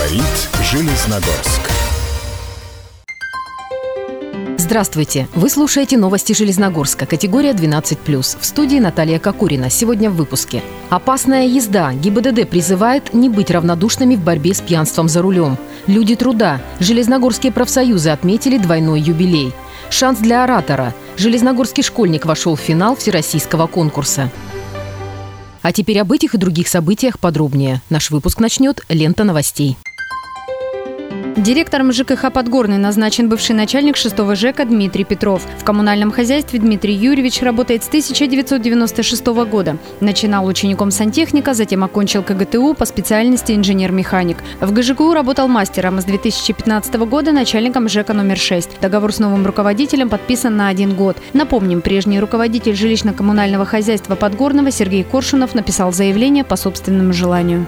Говорит Железногорск. Здравствуйте! Вы слушаете новости Железногорска, категория 12+. В студии Наталья Кокурина. Сегодня в выпуске. Опасная езда. ГИБДД призывает не быть равнодушными в борьбе с пьянством за рулем. Люди труда. Железногорские профсоюзы отметили двойной юбилей. Шанс для оратора. Железногорский школьник вошел в финал всероссийского конкурса. А теперь об этих и других событиях подробнее. Наш выпуск начнет лента новостей. Директором ЖКХ «Подгорный» назначен бывший начальник 6-го ЖЭКа Дмитрий Петров. В коммунальном хозяйстве Дмитрий Юрьевич работает с 1996 года. Начинал учеником сантехника, затем окончил КГТУ по специальности инженер-механик. В ГЖКУ работал мастером, с 2015 года начальником ЖЭКа номер 6. Договор с новым руководителем подписан на 1 год. Напомним, прежний руководитель жилищно-коммунального хозяйства Подгорного Сергей Коршунов написал заявление по собственному желанию.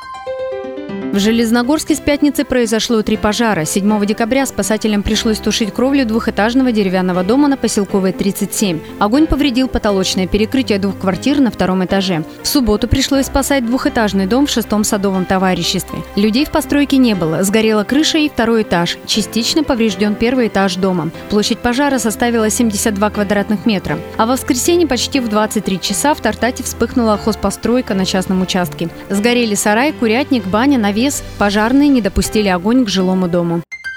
В Железногорске с пятницы произошло 3 пожара. 7 декабря спасателям пришлось тушить кровлю двухэтажного деревянного дома на Поселковой, 37. Огонь повредил потолочное перекрытие 2 квартир на 2-м этаже. В субботу пришлось спасать двухэтажный дом в 6-м садовом товариществе. Людей в постройке не было. Сгорела крыша и 2-й этаж. Частично поврежден 1-й этаж дома. Площадь пожара составила 72 квадратных метра. А в воскресенье почти в 23 часа в Тартате вспыхнула хозпостройка на частном участке. Сгорели сарай, курятник, баня, навес. Пожарные не допустили огонь к жилому дому.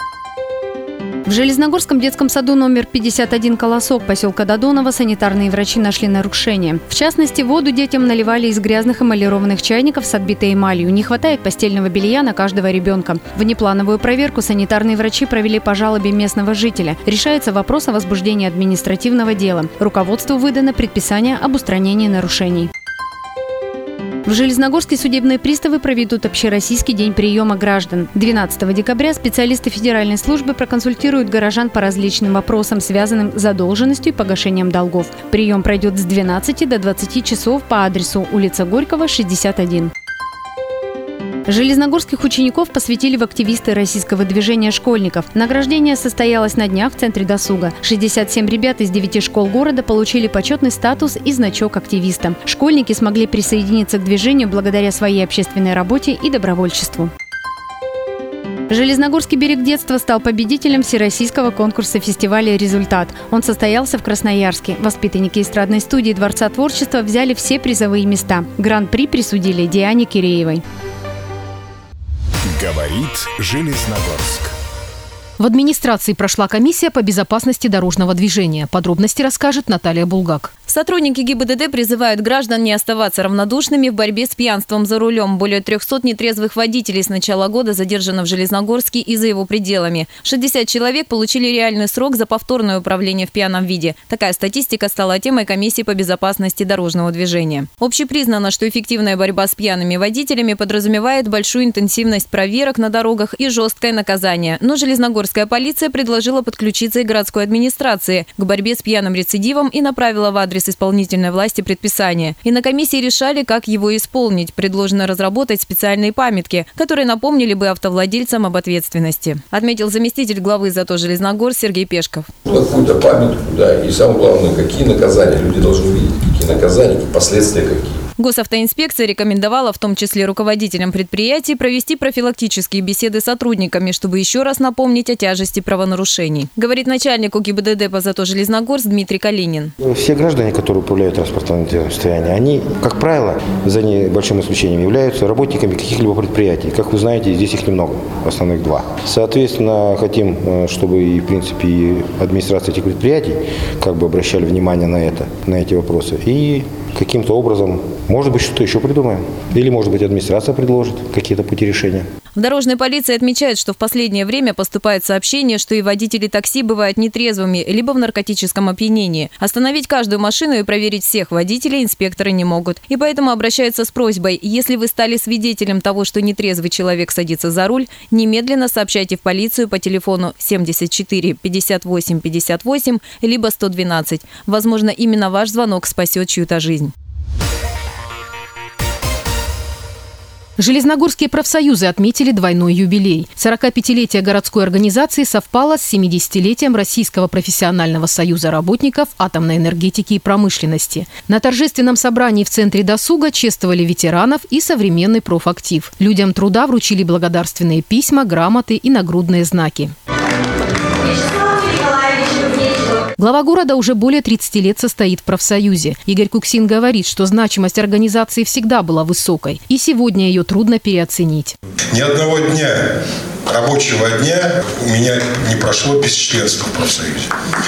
В Железногорском детском саду номер 51 «Колосок» поселка Додонова санитарные врачи нашли нарушения. В частности, воду детям наливали из грязных эмалированных чайников с отбитой эмалью. Не хватает постельного белья на каждого ребенка. Внеплановую проверку санитарные врачи провели по жалобе местного жителя. Решается вопрос о возбуждении административного дела. Руководству выдано предписание об устранении нарушений. В Железногорске судебные приставы проведут общероссийский день приема граждан. 12 декабря специалисты федеральной службы проконсультируют горожан по различным вопросам, связанным с задолженностью и погашением долгов. Прием пройдет с 12 до 20 часов по адресу улица Горького, 61. Железногорских учеников посвятили в активисты российского движения школьников. Награждение состоялось на днях в Центре досуга. 67 ребят из 9 школ города получили почетный статус и значок активиста. Школьники смогли присоединиться к движению благодаря своей общественной работе и добровольчеству. Железногорский берег детства стал победителем всероссийского конкурса фестиваля «Результат». Он состоялся в Красноярске. Воспитанники эстрадной студии Дворца творчества взяли все призовые места. Гран-при присудили Диане Киреевой. Говорит Железногорск. В администрации прошла комиссия по безопасности дорожного движения. Подробности расскажет Наталья Булгак. Сотрудники ГИБДД призывают граждан не оставаться равнодушными в борьбе с пьянством за рулем. Более 300 нетрезвых водителей с начала года задержано в Железногорске и за его пределами. 60 человек получили реальный срок за повторное управление в пьяном виде. Такая статистика стала темой комиссии по безопасности дорожного движения. Общепризнано, что эффективная борьба с пьяными водителями подразумевает большую интенсивность проверок на дорогах и жесткое наказание. Но Железногорская полиция предложила подключиться и городской администрации к борьбе с пьяным рецидивом и направила в адрес исполнительной власти предписание. И на комиссии решали, как его исполнить. Предложено разработать специальные памятки, которые напомнили бы автовладельцам об ответственности. Отметил заместитель главы ЗАТО Железногорск Сергей Пешков. Какую-то памятку, да, и самое главное, какие наказания. Люди должны видеть, какие наказания, последствия какие. Госавтоинспекция рекомендовала, в том числе руководителям предприятий, провести профилактические беседы с сотрудниками, чтобы еще раз напомнить о тяжести правонарушений. Говорит начальник ГИБДД по ЗАТО Железногорск Дмитрий Калинин. Все граждане, которые управляют транспортным состоянием, они, как правило, за небольшим исключением, являются работниками каких-либо предприятий. Как вы знаете, здесь их немного, основных 2. Соответственно, хотим, чтобы и, в принципе, и администрация этих предприятий как бы обращали внимание на эти вопросы. И каким-то образом, может быть, что-то еще придумаем. Или, может быть, администрация предложит какие-то пути решения. В дорожной полиции отмечают, что в последнее время поступают сообщения, что и водители такси бывают нетрезвыми, либо в наркотическом опьянении. Остановить каждую машину и проверить всех водителей инспекторы не могут. И поэтому обращаются с просьбой, если вы стали свидетелем того, что нетрезвый человек садится за руль, немедленно сообщайте в полицию по телефону 74 58 58 либо 112. Возможно, именно ваш звонок спасет чью-то жизнь. Железногорские профсоюзы отметили двойной юбилей. 45-летие городской организации совпало с 70-летием Российского профессионального союза работников атомной энергетики и промышленности. На торжественном собрании в Центре досуга чествовали ветеранов и современный профактив. Людям труда вручили благодарственные письма, грамоты и нагрудные знаки. Глава города уже более 30 лет состоит в профсоюзе. Игорь Куксин говорит, что значимость организации всегда была высокой, и сегодня ее трудно переоценить. Ни одного дня, рабочего дня у меня не прошло без членства в профсоюзе.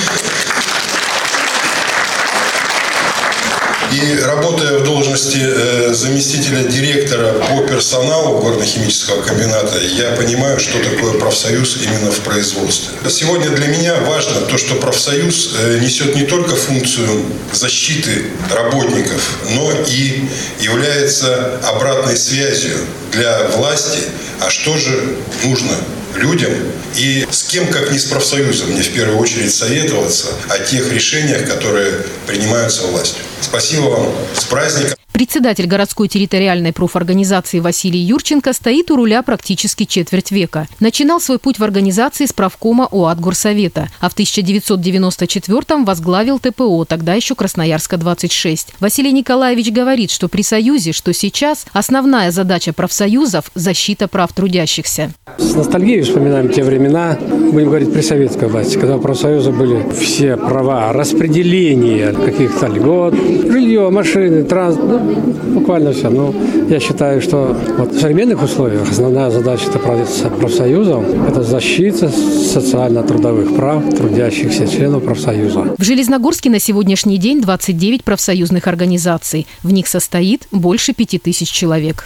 И работая в должности заместителя директора по персоналу горно-химического комбината, я понимаю, что такое профсоюз именно в производстве. Сегодня для меня важно то, что профсоюз несет не только функцию защиты работников, но и является обратной связью для власти, а что же нужно людям и с кем, как не с профсоюзом, мне в первую очередь советоваться о тех решениях, которые принимаются властью. Спасибо вам. С праздником. Председатель городской территориальной профорганизации Василий Юрченко стоит у руля практически четверть века. Начинал свой путь в организации с правкома ОАТ Горсовета, а в 1994-м возглавил ТПО, тогда еще Красноярска-26. Василий Николаевич говорит, что при Союзе, что сейчас, основная задача профсоюзов – защита прав трудящихся. С ностальгией вспоминаем те времена, будем говорить, при советской власти, когда у профсоюза были все права, распределение каких-то льгот, жилье, машины, транспорт, буквально все. Но я считаю, что вот в современных условиях основная задача профсоюза – это защита социально-трудовых прав трудящихся членов профсоюза. В Железногорске на сегодняшний день 29 профсоюзных организаций. В них состоит больше 5000 человек.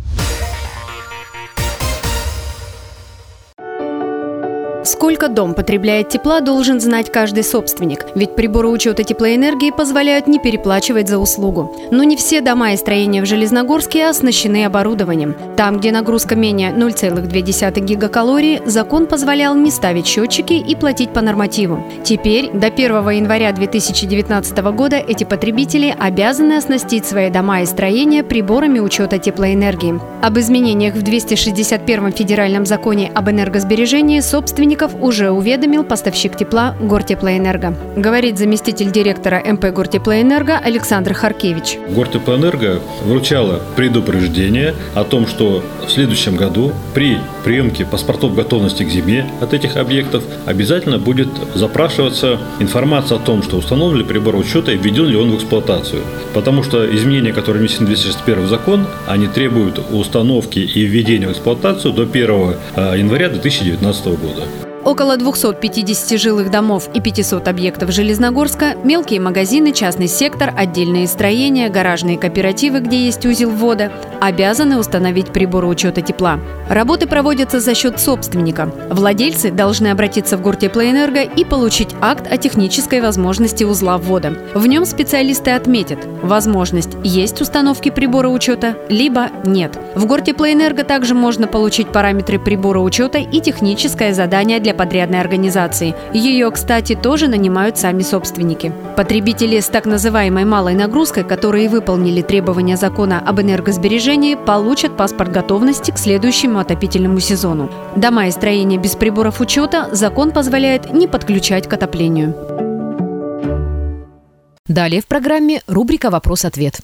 Сколько дом потребляет тепла, должен знать каждый собственник. Ведь приборы учета теплоэнергии позволяют не переплачивать за услугу. Но не все дома и строения в Железногорске оснащены оборудованием. Там, где нагрузка менее 0,2 гигакалории, закон позволял не ставить счетчики и платить по нормативу. Теперь, до 1 января 2019 года, эти потребители обязаны оснастить свои дома и строения приборами учета теплоэнергии. Об изменениях в 261-м федеральном законе об энергосбережении собственников уже уведомил поставщик тепла Гортеплоэнерго. Говорит заместитель директора МП Гортеплоэнерго Александр Харкевич. Гортеплоэнерго вручала предупреждение о том, что в следующем году при приемке паспортов готовности к зиме от этих объектов обязательно будет запрашиваться информация о том, что установлен ли прибор учета и введен ли он в эксплуатацию. Потому что изменения, которые внесены в 261 закон, они требуют установки и введения в эксплуатацию до 1 января 2019 года. Около 250 жилых домов и 500 объектов Железногорска, мелкие магазины, частный сектор, отдельные строения, гаражные кооперативы, где есть узел ввода, обязаны установить приборы учета тепла. Работы проводятся за счет собственника. Владельцы должны обратиться в Гортеплоэнерго и получить акт о технической возможности узла ввода. В нем специалисты отметят, возможность есть установки прибора учета, либо нет. В Гортеплоэнерго также можно получить параметры прибора учета и техническое задание для подрядной организации. Ее, кстати, тоже нанимают сами собственники. Потребители с так называемой малой нагрузкой, которые выполнили требования закона об энергосбережении, получат паспорт готовности к следующему отопительному сезону. Дома и строения без приборов учета закон позволяет не подключать к отоплению. Далее в программе рубрика «Вопрос-ответ».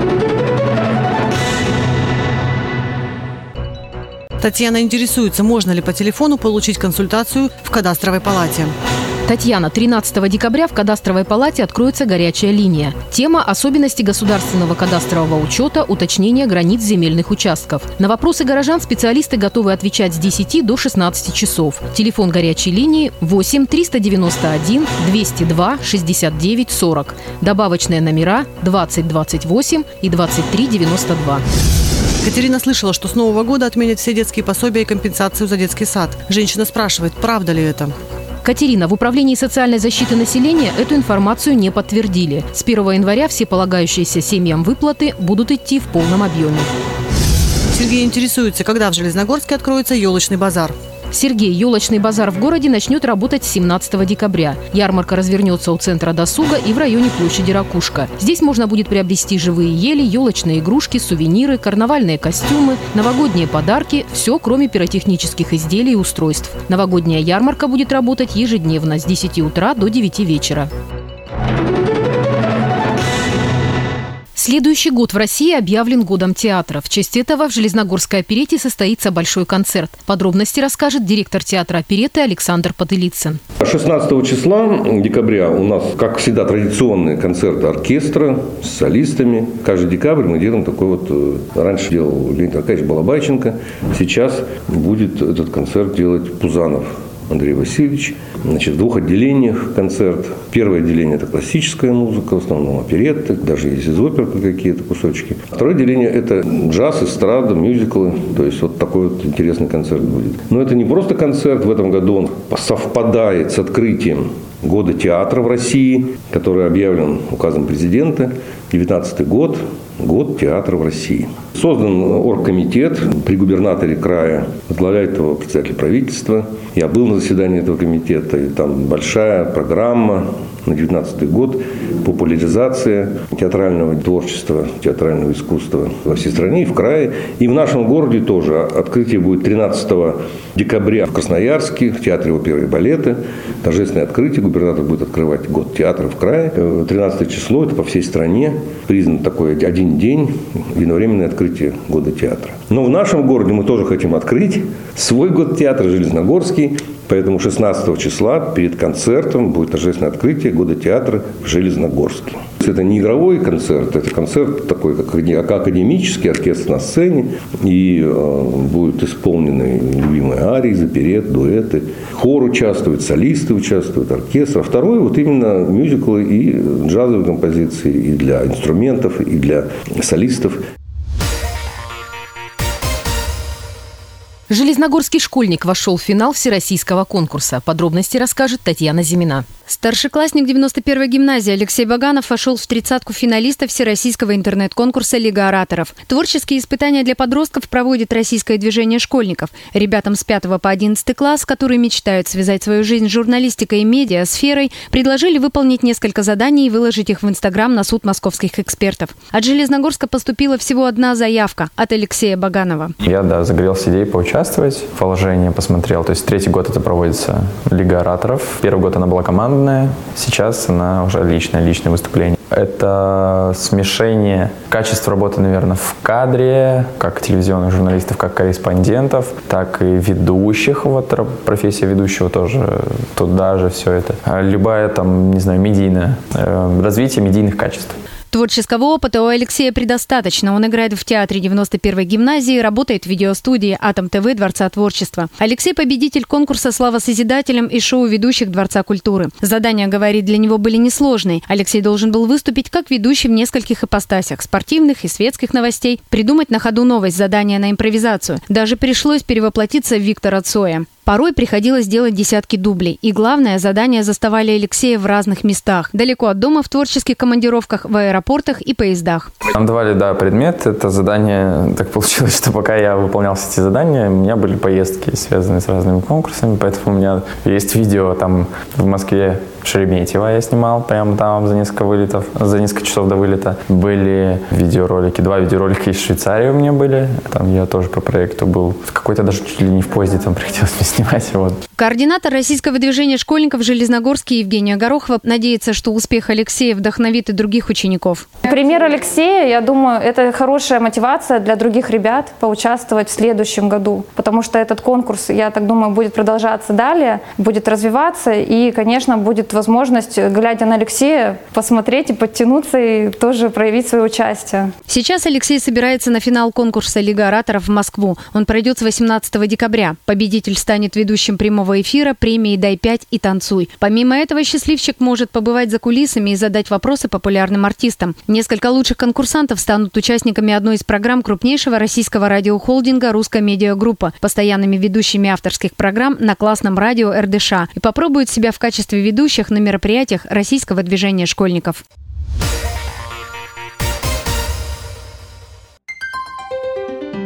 Татьяна интересуется, можно ли по телефону получить консультацию в кадастровой палате. Татьяна, 13 декабря в кадастровой палате откроется горячая линия. Тема – особенности государственного кадастрового учета, уточнение границ земельных участков. На вопросы горожан специалисты готовы отвечать с 10 до 16 часов. Телефон горячей линии 8 391 202 69 40. Добавочные номера 20 28 и 23 92. Катерина слышала, что с Нового года отменят все детские пособия и компенсацию за детский сад. Женщина спрашивает, правда ли это? Катерина, в Управлении социальной защиты населения эту информацию не подтвердили. С 1 января все полагающиеся семьям выплаты будут идти в полном объеме. Сергей интересуется, когда в Железногорске откроется елочный базар. Сергей, елочный базар в городе начнет работать с 17 декабря. Ярмарка развернется у центра досуга и в районе площади Ракушка. Здесь можно будет приобрести живые ели, елочные игрушки, сувениры, карнавальные костюмы, новогодние подарки – все, кроме пиротехнических изделий и устройств. Новогодняя ярмарка будет работать ежедневно с 10 утра до 9 вечера. Следующий год в России объявлен годом театра. В честь этого в Железногорской оперетте состоится большой концерт. Подробности расскажет директор театра оперетты Александр Потылицын. 16 числа декабря у нас, как всегда, традиционный концерт оркестра с солистами. Каждый декабрь мы делаем такой вот... Раньше делал Леонид Аркадьевич Балабайченко. Сейчас будет этот концерт делать Пузанов Андрей Васильевич. Значит, в двух отделениях концерт. Первое отделение – это классическая музыка, в основном оперетты, даже есть из опер какие-то кусочки. Второе отделение – это джаз, эстрада, мюзиклы. То есть вот такой вот интересный концерт будет. Но это не просто концерт. В этом году он совпадает с открытием года театра в России, который объявлен указом президента. 19-й год – год театра в России. Создан оргкомитет при губернаторе края, возглавляет его председатель правительства. Я был на заседании этого комитета, и там большая программа на 19-й год, популяризация театрального творчества, театрального искусства во всей стране и в крае. И в нашем городе тоже. Открытие будет 13 декабря в Красноярске, в Театре оперы и балета. Торжественное открытие. Губернатор будет открывать год театра в крае. 13 число, это по всей стране. Признан такой один день, единовременное открытие года театра. Но в нашем городе мы тоже хотим открыть свой год театра, Железногорский. Поэтому 16 числа перед концертом будет торжественное открытие года театра в Железногорске. Это не игровой концерт, это концерт такой, как академический, оркестр на сцене. И будут исполнены любимые арии, оперет, дуэты. Хор участвует, солисты участвуют, оркестр. А второй вот именно мюзиклы и джазовые композиции и для инструментов, и для солистов. Железногорский школьник вошел в финал всероссийского конкурса. Подробности расскажет Татьяна Зимина. Старшеклассник 91-й гимназии Алексей Баганов вошел в 30-ку финалистов всероссийского интернет-конкурса «Лига ораторов». Творческие испытания для подростков проводит российское движение школьников. Ребятам с 5 по 11 класс, которые мечтают связать свою жизнь с журналистикой и медиасферой, предложили выполнить несколько заданий и выложить их в Инстаграм на суд московских экспертов. От Железногорска поступила всего одна заявка от Алексея Баганова. Я, загорелся идеей поучаствовать. Положение посмотрел. То есть 3-й год это проводится Лига ораторов. 1-й год она была командная. Сейчас она уже личное выступление. Это смешение качеств работы, наверное, в кадре, как телевизионных журналистов, как корреспондентов, так и ведущих. Вот профессия ведущего тоже туда же все это. Любая медийная, развитие медийных качеств. Творческого опыта у Алексея предостаточно. Он играет в театре 91-й гимназии, работает в видеостудии «Атом ТВ» Дворца творчества. Алексей – победитель конкурса «Слава созидателям» и шоу ведущих Дворца культуры. Задания, говорит, для него были несложные. Алексей должен был выступить как ведущий в нескольких ипостасях – спортивных и светских новостей, придумать на ходу новость, задание на импровизацию. Даже пришлось перевоплотиться в Виктора Цоя. Порой приходилось делать десятки дублей. И главное, задания заставали Алексея в разных местах. Далеко от дома, в творческих командировках, в аэропортах и поездах. Нам давали, предмет. Это задание, так получилось, что пока я выполнял все эти задания, у меня были поездки, связанные с разными конкурсами. Поэтому у меня есть видео там в Москве, Шереметьево я снимал прямо там за несколько часов до вылета. Были видеоролики, 2 видеоролика из Швейцарии у меня были. Там я тоже по проекту был. Какой-то даже чуть ли не в поезде там приходилось мне снимать. Вот. Координатор российского движения школьников в Железногорске Евгения Горохова надеется, что успех Алексея вдохновит и других учеников. Пример Алексея, я думаю, это хорошая мотивация для других ребят поучаствовать в следующем году. Потому что этот конкурс, я так думаю, будет продолжаться далее, будет развиваться. И, конечно, будет возможность, глядя на Алексея, посмотреть и подтянуться и тоже проявить свое участие. Сейчас Алексей собирается на финал конкурса «Лига ораторов» в Москву. Он пройдет с 18 декабря. Победитель станет ведущим прямого эфира премии «Дай 5» и «Танцуй». Помимо этого, счастливчик может побывать за кулисами и задать вопросы популярным артистам. Несколько лучших конкурсантов станут участниками одной из программ крупнейшего российского радиохолдинга «Русская медиагруппа», постоянными ведущими авторских программ на классном радио РДШ и попробуют себя в качестве ведущих на мероприятиях российского движения школьников.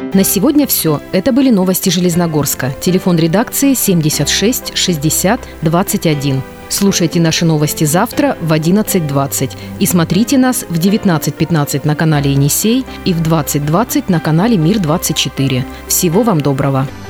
На сегодня все. Это были новости Железногорска. Телефон редакции 76 60 21. Слушайте наши новости завтра в 11:20 и смотрите нас в 19:15 на канале «Енисей» и в 20:20 на канале «Мир-24». Всего вам доброго!